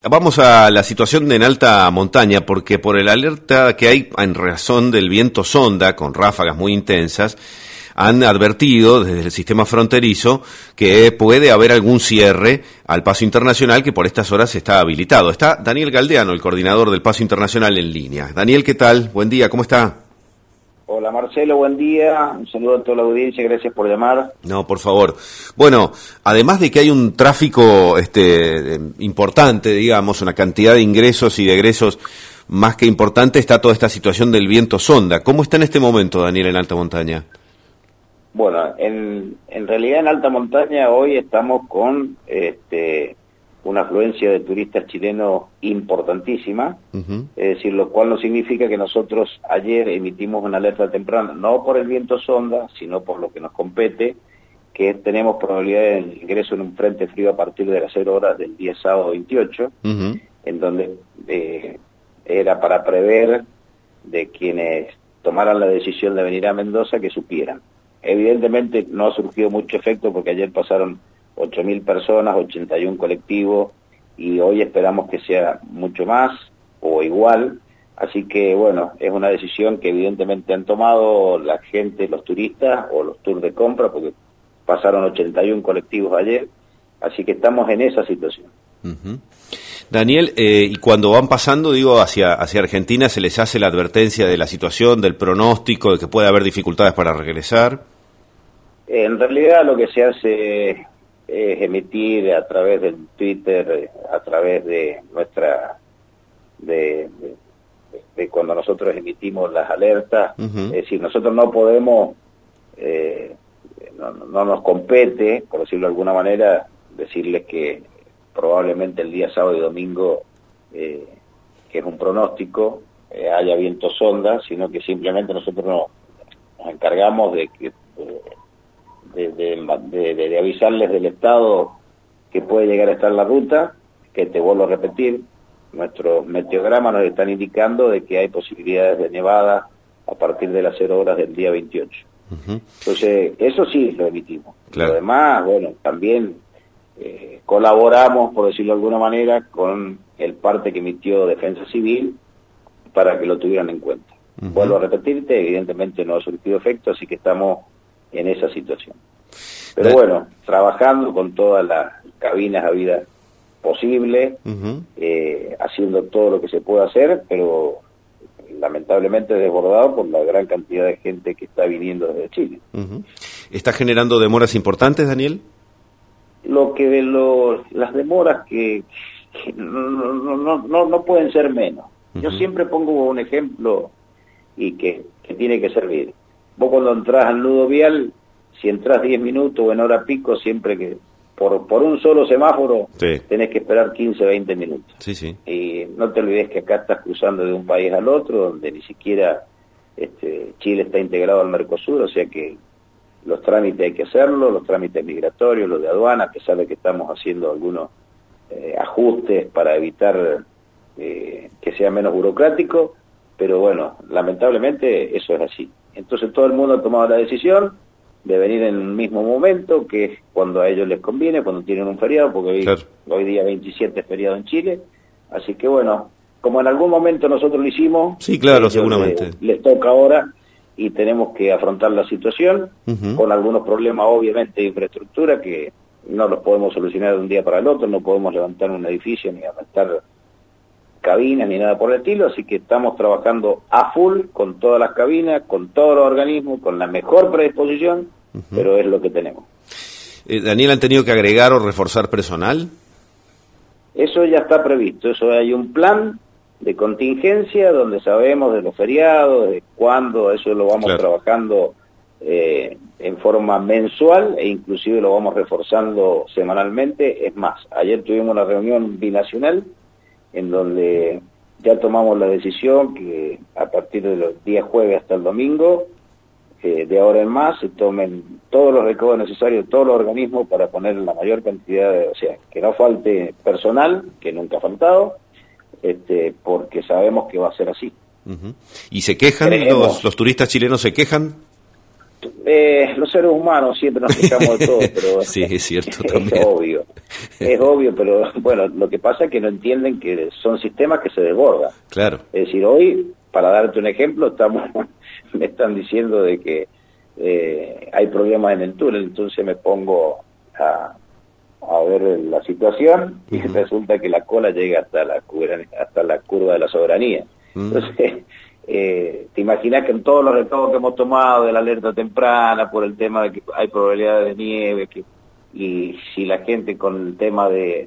vamos a la situación en alta montaña, porque por el alerta que hay en razón del viento sonda, con ráfagas muy intensas, han advertido desde el sistema fronterizo que puede haber algún cierre al paso internacional que por estas horas está habilitado. Está Daniel Galdeano, el coordinador del paso internacional, en línea. Daniel, ¿qué tal? Buen día, ¿cómo está? Hola Marcelo, buen día, un saludo a toda la audiencia, gracias por llamar. No, por favor. Bueno, además de que hay un tráfico importante, digamos, una cantidad de ingresos y de egresos más que importante, está toda esta situación del viento sonda. ¿Cómo está en este momento, Daniel, en alta montaña? Bueno, en realidad en alta montaña hoy estamos con una afluencia de turistas chilenos importantísima, es decir, lo cual no significa que nosotros ayer emitimos una alerta temprana, no por el viento sonda, sino por lo que nos compete, que tenemos probabilidad de ingreso en un frente frío a partir de las 0 horas del día sábado 28, en donde era para prever de quienes tomaran la decisión de venir a Mendoza que supieran. Evidentemente no ha surgido mucho efecto porque ayer pasaron 8.000 personas, 81 colectivos, y hoy esperamos que sea mucho más o igual, así que bueno, es una decisión que evidentemente han tomado la gente, los turistas o los tours de compra, porque pasaron 81 colectivos ayer, así que estamos en esa situación. Daniel, y cuando van pasando, digo, hacia Argentina, ¿se les hace la advertencia de la situación, del pronóstico, de que puede haber dificultades para regresar? En realidad lo que se hace es emitir a través del Twitter, a través de nuestra, de cuando nosotros emitimos las alertas, es decir, nosotros no podemos, no nos compete, por decirlo de alguna manera, decirles que probablemente el día sábado y domingo, que es un pronóstico, haya viento sonda, sino que simplemente nosotros nos encargamos de que de avisarles del estado que puede llegar a estar la ruta, que te vuelvo a repetir, nuestros meteogramas nos están indicando de que hay posibilidades de nevada a partir de las 0 horas del día 28. Entonces, eso sí lo emitimos. Claro. Lo demás, bueno, también colaboramos, por decirlo de alguna manera, con el parte que emitió Defensa Civil para que lo tuvieran en cuenta. Vuelvo a repetirte, evidentemente no ha surgido efecto, así que estamos en esa situación. Pero bueno, trabajando con todas las cabinas habidas posible, haciendo todo lo que se puede hacer, pero lamentablemente desbordado por la gran cantidad de gente que está viniendo desde Chile. ¿Está generando demoras importantes, Daniel? Las demoras que no pueden ser menos. Yo siempre pongo un ejemplo y que tiene que servir. Vos cuando entras al nudo vial, si entras 10 minutos o en hora pico, siempre que por un solo semáforo tenés que esperar 15, 20 minutos. Y no te olvides que acá estás cruzando de un país al otro, donde ni siquiera Chile está integrado al Mercosur, o sea que los trámites hay que hacerlo, los trámites migratorios, los de aduana, a pesar de que estamos haciendo algunos ajustes para evitar que sea menos burocrático, pero bueno, lamentablemente eso es así. Entonces todo el mundo ha tomado la decisión de venir en el mismo momento, que es cuando a ellos les conviene, cuando tienen un feriado, porque hoy día 27 es feriado en Chile, así que bueno, como en algún momento nosotros lo hicimos, seguramente les toca ahora y tenemos que afrontar la situación con algunos problemas obviamente de infraestructura que no los podemos solucionar de un día para el otro, no podemos levantar un edificio ni aumentar cabinas ni nada por el estilo, así que estamos trabajando a full con todas las cabinas, con todos los organismos, con la mejor predisposición, pero es lo que tenemos. Daniel, ¿han tenido que agregar o reforzar personal? Eso ya está previsto, eso hay un plan de contingencia donde sabemos de los feriados, de cuándo, eso lo vamos trabajando en forma mensual e inclusive lo vamos reforzando semanalmente. Es más, ayer tuvimos una reunión binacional en donde ya tomamos la decisión que a partir de los días jueves hasta el domingo, de ahora en más, se tomen todos los recaudos necesarios, todos los organismos para poner la mayor cantidad o sea, que no falte personal, que nunca ha faltado, porque sabemos que va a ser así. ¿Y se quejan? ¿Los turistas chilenos se quejan? Los seres humanos siempre nos quejamos de todo, pero sí, es cierto, es también. es obvio, pero bueno, lo que pasa es que no entienden que son sistemas que se desbordan. Claro. Es decir, hoy, para darte un ejemplo, me están diciendo de que hay problemas en el túnel, entonces me pongo a ver la situación y resulta que la cola llega hasta la curva de la soberanía. Entonces, te imaginas que en todos los recaudos que hemos tomado de la alerta temprana por el tema de que hay probabilidad de nieve, y si la gente con el tema de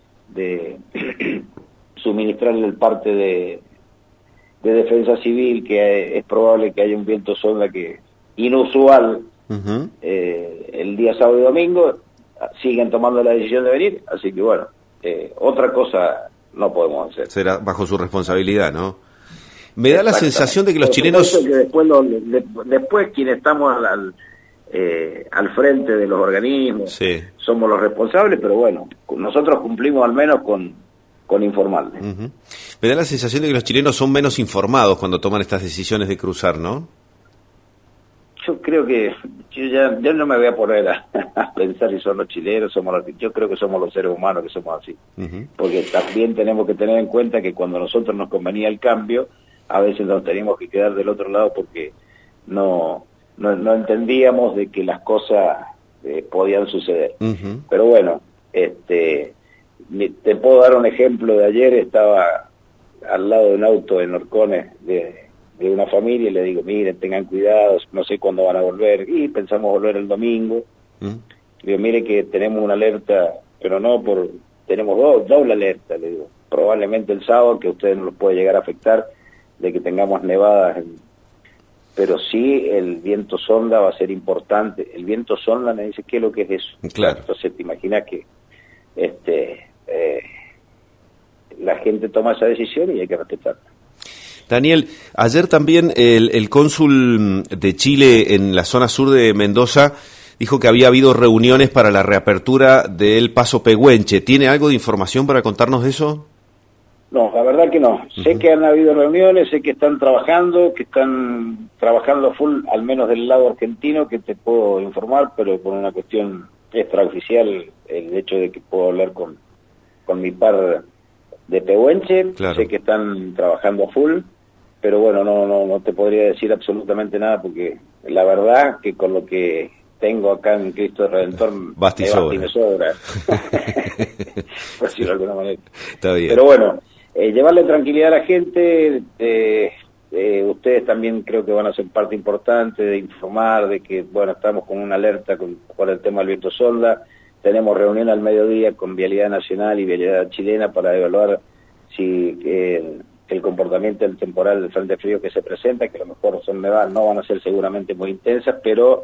suministrarle el parte de defensa civil, que es probable que haya un viento sonda que inusual el día sábado y domingo, siguen tomando la decisión de venir, así que bueno, otra cosa no podemos hacer. Será bajo su responsabilidad, ¿no? Me da la sensación de que los chilenos... Que después quienes estamos al frente de los organismos, sí, somos los responsables, pero bueno, nosotros cumplimos al menos con informarles. Me da la sensación de que los chilenos son menos informados cuando toman estas decisiones de cruzar, ¿no? Yo creo que yo no me voy a poner a pensar si son los chilenos, yo creo que somos los seres humanos que somos así. Porque también tenemos que tener en cuenta que cuando a nosotros nos convenía el cambio, a veces nos teníamos que quedar del otro lado porque no entendíamos de que las cosas podían suceder. Pero bueno, te puedo dar un ejemplo de ayer. Estaba al lado de un auto en Orcones de una familia y le digo, miren, tengan cuidado, no sé cuándo van a volver, y pensamos volver el domingo. Le digo, mire que tenemos una alerta, pero tenemos doble alerta, le digo, probablemente el sábado, que a ustedes no los puede llegar a afectar, de que tengamos nevadas, pero sí el viento sonda va a ser importante. El viento sonda, me dice, ¿qué es lo que es eso? Claro. Entonces te imaginas que la gente toma esa decisión y hay que respetarla. Daniel, ayer también el cónsul de Chile en la zona sur de Mendoza dijo que había habido reuniones para la reapertura del Paso Pehuenche. ¿Tiene algo de información para contarnos de eso? No, la verdad que no. Sé que han habido reuniones, sé que están trabajando full, al menos del lado argentino, que te puedo informar, pero por una cuestión extraoficial, el hecho de que puedo hablar con mi par de Pehuenche, claro. Sé que están trabajando a full, pero bueno, no te podría decir absolutamente nada, porque la verdad que con lo que tengo acá en Cristo Redentor basta y me sobra. Por decirlo de alguna manera. Está bien. Pero bueno, llevarle tranquilidad a la gente, ustedes también creo que van a ser parte importante de informar de que, bueno, estamos con una alerta por el tema del viento sonda. Tenemos reunión al mediodía con Vialidad Nacional y Vialidad Chilena para evaluar si el comportamiento del temporal del frente frío que se presenta, que a lo mejor no van a ser seguramente muy intensas, pero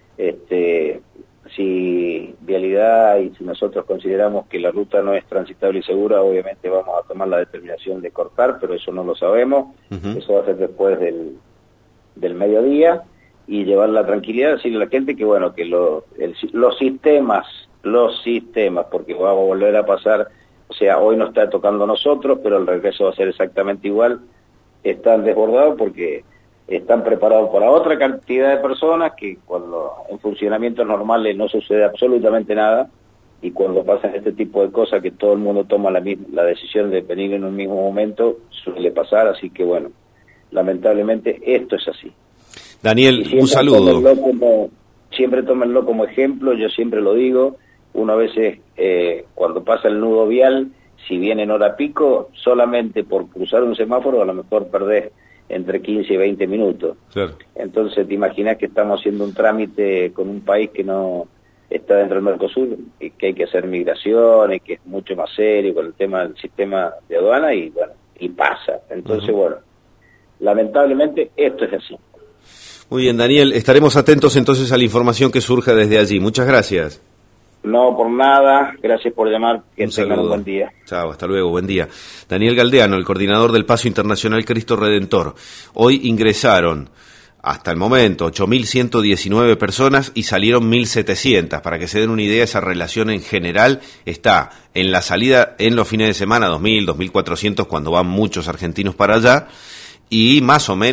si Vialidad y si nosotros consideramos que la ruta no es transitable y segura, obviamente vamos a tomar la determinación de cortar, pero eso no lo sabemos. Eso va a ser después del mediodía, y llevar la tranquilidad, decirle a la gente que bueno, que los sistemas, porque vamos a volver a pasar, o sea, hoy no está tocando a nosotros, pero el regreso va a ser exactamente igual, están desbordados porque están preparados para otra cantidad de personas que cuando en funcionamientos normales no sucede absolutamente nada, y cuando pasan este tipo de cosas que todo el mundo toma la decisión de venir en un mismo momento, suele pasar, así que bueno, lamentablemente esto es así. Daniel, un saludo. Siempre tómenlo como ejemplo, yo siempre lo digo, uno a veces cuando pasa el nudo vial, si viene en hora pico, solamente por cruzar un semáforo a lo mejor perdés entre 15 y 20 minutos. Claro. Entonces te imaginas que estamos haciendo un trámite con un país que no está dentro del Mercosur, y que hay que hacer migraciones, que es mucho más serio con el tema del sistema de aduana, y bueno, y pasa. Entonces bueno, lamentablemente esto es así. Muy bien, Daniel, estaremos atentos entonces a la información que surja desde allí. Muchas gracias. No, por nada, gracias por llamar, que tengan un buen día. Chao, hasta luego, buen día. Daniel Galdeano, el coordinador del Paso Internacional Cristo Redentor. Hoy ingresaron, hasta el momento, 8.119 personas y salieron 1.700. Para que se den una idea, esa relación en general está en la salida en los fines de semana, 2.000, 2.400, cuando van muchos argentinos para allá, y más o menos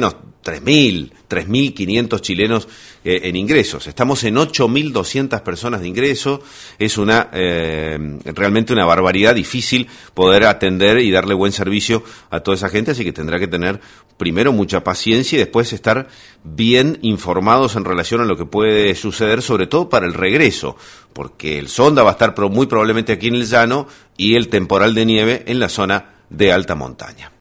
3.500 chilenos en ingresos. Estamos en 8.200 personas de ingreso. Es realmente una barbaridad, difícil poder atender y darle buen servicio a toda esa gente, así que tendrá que tener primero mucha paciencia y después estar bien informados en relación a lo que puede suceder, sobre todo para el regreso, porque el Sonda va a estar muy probablemente aquí en el llano y el temporal de nieve en la zona de alta montaña.